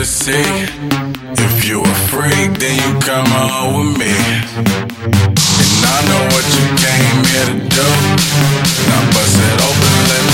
to see. If you a freak, then you come on with me. And I know what you came here to do. Now bust it open, let me